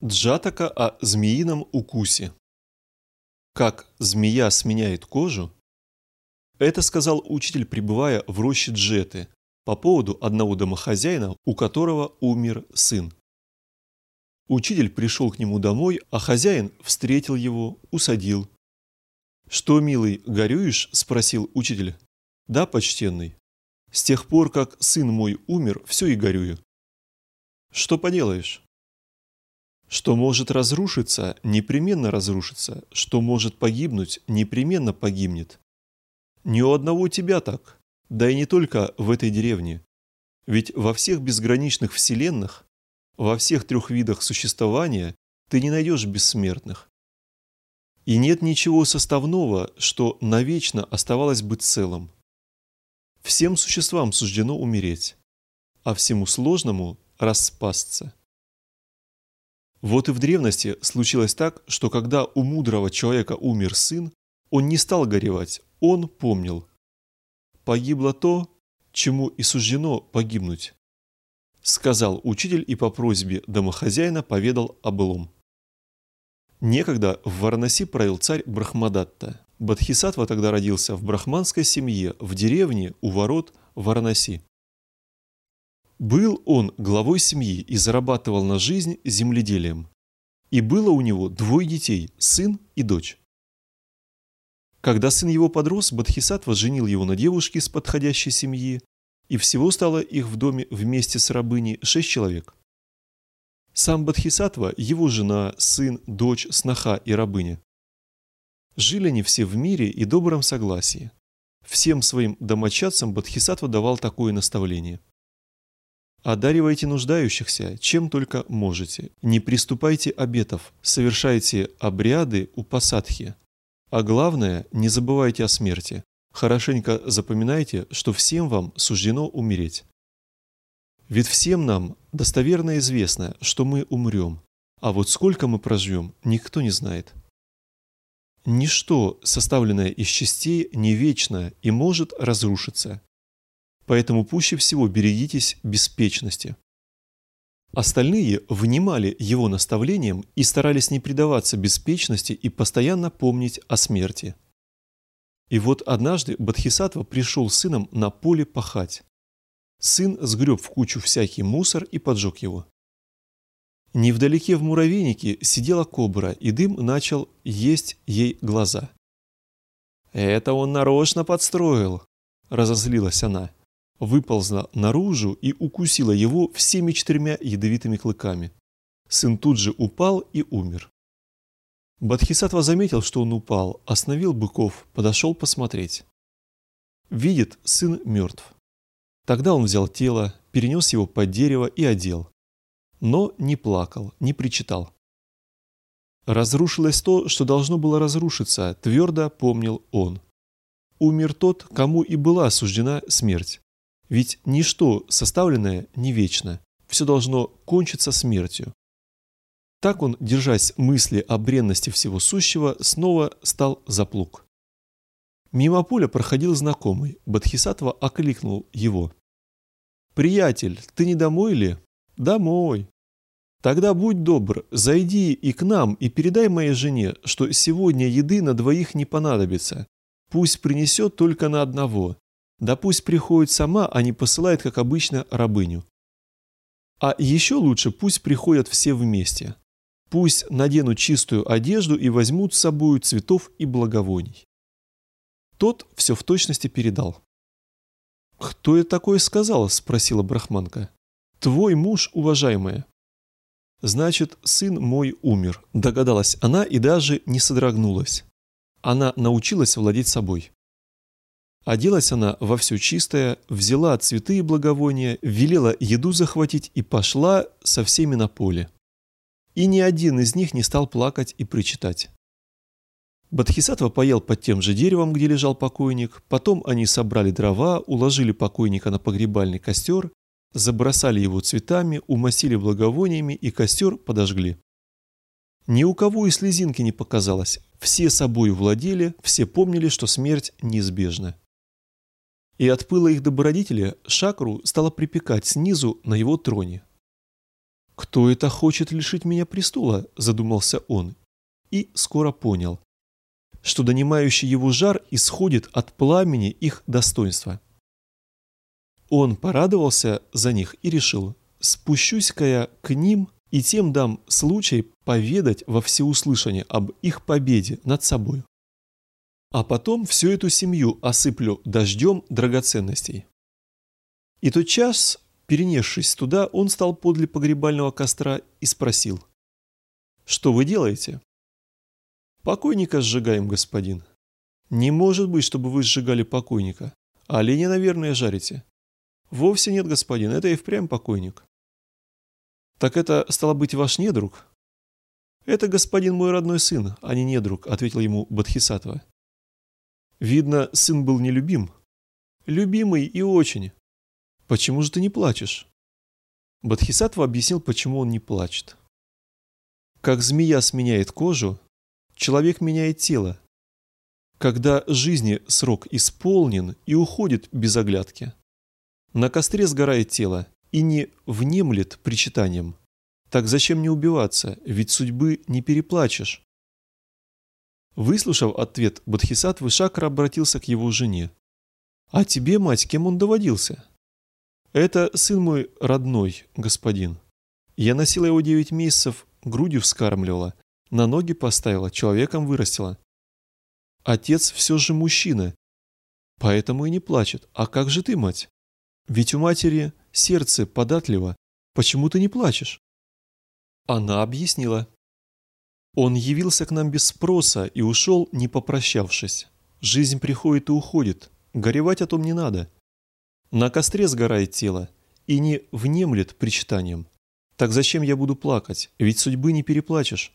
Джатака о змеином укусе. Как змея сменяет кожу? Это сказал учитель, пребывая в роще Джеты, по поводу одного домохозяина, у которого умер сын. Учитель пришел к нему домой, а хозяин встретил его, усадил. «Что, милый, горюешь?» – спросил учитель. «Да, почтенный. С тех пор, как сын мой умер, все и горюю». «Что поделаешь?» Что может разрушиться, непременно разрушится, что может погибнуть, непременно погибнет. Не у одного тебя так, да и не только в этой деревне. Ведь во всех безграничных вселенных, во всех трех видах существования ты не найдешь бессмертных. И нет ничего составного, что навечно оставалось бы целым. Всем существам суждено умереть, а всему сложному распасться. Вот и в древности случилось так, что когда у мудрого человека умер сын, он не стал горевать, он помнил. «Погибло то, чему и суждено погибнуть», — сказал учитель и по просьбе домохозяина поведал о былом. Некогда в Варанаси правил царь Брахмадатта. Бодхисаттва тогда родился в брахманской семье в деревне у ворот Варанаси. Был он главой семьи и зарабатывал на жизнь земледелием. И было у него двое детей, сын и дочь. Когда сын его подрос, Бодхисаттва женил его на девушке из подходящей семьи, и всего стало их в доме вместе с рабыней 6 человек. Сам Бодхисаттва, его жена, сын, дочь, сноха и рабыня. Жили они все в мире и добром согласии. Всем своим домочадцам Бодхисаттва давал такое наставление. Одаривайте нуждающихся, чем только можете. Не приступайте обетов, совершайте обряды упасадхи. А главное, не забывайте о смерти. Хорошенько запоминайте, что всем вам суждено умереть. Ведь всем нам достоверно известно, что мы умрем, а вот сколько мы проживем, никто не знает. Ничто, составленное из частей, не вечно и может разрушиться. Поэтому пуще всего берегитесь беспечности. Остальные внимали его наставлениям и старались не предаваться беспечности и постоянно помнить о смерти. И вот однажды Бодхисаттва пришел с сыном на поле пахать. Сын сгреб в кучу всякий мусор и поджег его. Невдалеке в муравейнике сидела кобра, и дым начал есть ей глаза. «Это он нарочно подстроил», – разозлилась она. Выползла наружу и укусила его всеми 4 ядовитыми клыками. Сын тут же упал и умер. Бодхисаттва заметил, что он упал, остановил быков, подошел посмотреть. Видит, сын мертв. Тогда он взял тело, перенес его под дерево и одел. Но не плакал, не причитал. Разрушилось то, что должно было разрушиться, твердо помнил он. Умер тот, кому и была суждена смерть. Ведь ничто составленное не вечно, все должно кончиться смертью. Так он, держась мысли о бренности всего сущего, снова стал за плуг. Мимо поля проходил знакомый, Бодхисаттва окликнул его. «Приятель, ты не домой ли?» «Домой». «Тогда будь добр, зайди и к нам и передай моей жене, что сегодня еды на 2 не понадобится. Пусть принесет только на 1. Да пусть приходит сама, а не посылает, как обычно, рабыню. А еще лучше пусть приходят все вместе. Пусть наденут чистую одежду и возьмут с собой цветов и благовоний». Тот все в точности передал. «Кто это такое сказал?» – спросила брахманка. «Твой муж, уважаемая». «Значит, сын мой умер», – догадалась она и даже не содрогнулась. Она научилась владеть собой. Оделась она во все чистое, взяла цветы и благовония, велела еду захватить и пошла со всеми на поле. И ни один из них не стал плакать и причитать. Бодхисаттва поел под тем же деревом, где лежал покойник, потом они собрали дрова, уложили покойника на погребальный костер, забросали его цветами, умастили благовониями и костер подожгли. Ни у кого и слезинки не показалось, все собою владели, все помнили, что смерть неизбежна. И от пыла их добродетеля Шакру стало припекать снизу на его троне. «Кто это хочет лишить меня престола?» – задумался он. И скоро понял, что донимающий его жар исходит от пламени их достоинства. Он порадовался за них и решил: спущусь-ка я к ним и тем дам случай поведать во всеуслышание об их победе над собою. А потом всю эту семью осыплю дождем драгоценностей». И тотчас, перенесшись туда, он стал подле погребального костра и спросил: «Что вы делаете?» «Покойника сжигаем, господин». «Не может быть, чтобы вы сжигали покойника. Оленя, наверное, жарите». «Вовсе нет, господин, это и впрямь покойник». «Так это, стало быть, ваш недруг?» «Это, господин, мой родной сын, а не недруг», — ответил ему Бодхисаттва. «Видно, сын был нелюбим». «Любимый и очень». «Почему же ты не плачешь?» Бодхисаттва объяснил, почему он не плачет. Как змея сменяет кожу, человек меняет тело. Когда жизни срок исполнен и уходит без оглядки. На костре сгорает тело и не внемлет причитанием. Так зачем не убиваться, ведь судьбы не переплачешь. Выслушав ответ Бодхисаттвы, Шакра обратился к его жене. «А тебе, мать, кем он доводился?» «Это сын мой родной, господин. Я носила его 9 месяцев, грудью вскармливала, на ноги поставила, человеком вырастила. Отец все же мужчина, поэтому и не плачет. А как же ты, мать? Ведь у матери сердце податливо. Почему ты не плачешь?» Она объяснила. «Он явился к нам без спроса и ушел, не попрощавшись. Жизнь приходит и уходит. Горевать о том не надо. На костре сгорает тело и не внемлет причитанием. Так зачем я буду плакать? Ведь судьбы не переплачешь».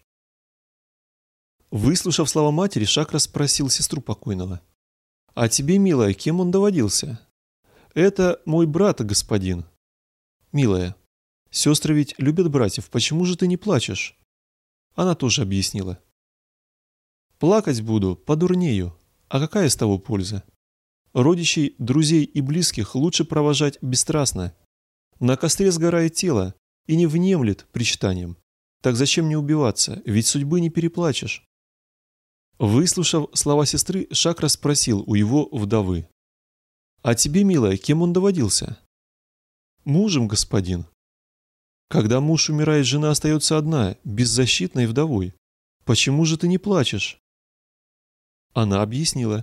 Выслушав слова матери, Шакра спросил сестру покойного: «А тебе, милая, кем он доводился?» «Это мой брат, господин». «Милая, сестры ведь любят братьев, почему же ты не плачешь?» Она тоже объяснила. «Плакать буду, подурнею. А какая с того польза? Родичей, друзей и близких лучше провожать бесстрастно. На костре сгорает тело и не внемлет причитанием. Так зачем не убиваться, ведь судьбы не переплачешь». Выслушав слова сестры, Шакра спросил у его вдовы: «А тебе, милая, кем он доводился?» «Мужем, господин». «Когда муж умирает, жена остается одна, беззащитной вдовой. Почему же ты не плачешь?» Она объяснила.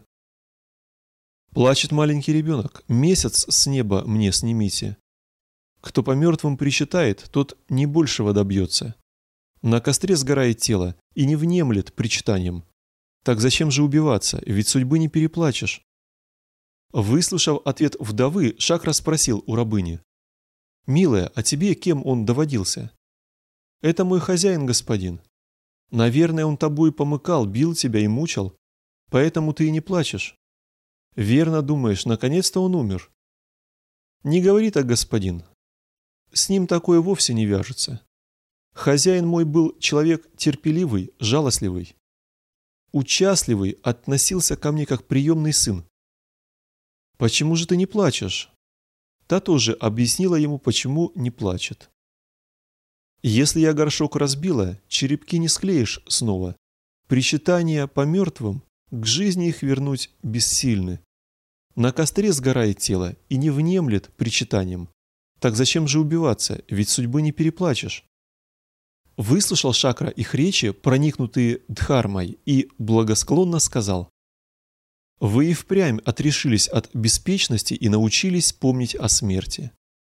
«Плачет маленький ребенок. Месяц с неба мне снимите. Кто по мертвым причитает, тот не большего добьется. На костре сгорает тело и не внемлет причитанием. Так зачем же убиваться, ведь судьбы не переплачешь?» Выслушав ответ вдовы, Шакра спросил у рабыни: «Милая, а тебе кем он доводился?» «Это мой хозяин, господин. Наверное, он тобой помыкал, бил тебя и мучил, поэтому ты и не плачешь. Верно думаешь, наконец-то он умер». «Не говори так, господин. С ним такое вовсе не вяжется. Хозяин мой был человек терпеливый, жалостливый. Участливый, относился ко мне как приемный сын. Почему же ты не плачешь?» Та тоже объяснила ему, почему не плачет. «Если я горшок разбила, черепки не склеишь снова. Причитания по мертвым, к жизни их вернуть бессильны. На костре сгорает тело и не внемлет причитанием. Так зачем же убиваться, ведь судьбы не переплачешь». Выслушал Шакра их речи, проникнутые дхармой, и благосклонно сказал: «Вы и впрямь отрешились от беспечности и научились помнить о смерти.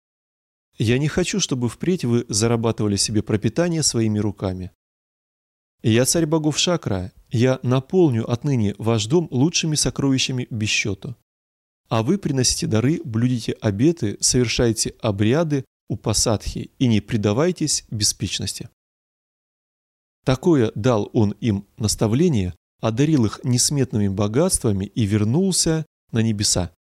Я не хочу, чтобы впредь вы зарабатывали себе пропитание своими руками. Я царь богов Шакра, я наполню отныне ваш дом лучшими сокровищами без счету. А вы приносите дары, блюдите обеты, совершайте обряды упасадхи и не предавайтесь беспечности». Такое дал он им наставление, одарил их несметными богатствами и вернулся на небеса.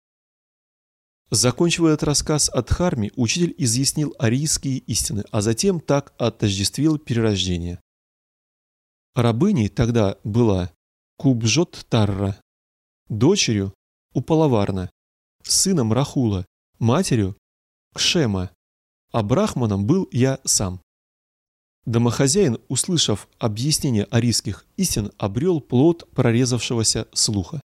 Закончив этот рассказ о Дхарме, учитель изъяснил арийские истины, а затем так отождествил перерождение. Рабыней тогда была Кубжот-Тарра, дочерью Упалаварна, сыном Рахула, матерью Кшема, а брахманом был я сам. Домохозяин, услышав объяснение арийских истин, обрел плод прорезавшегося слуха.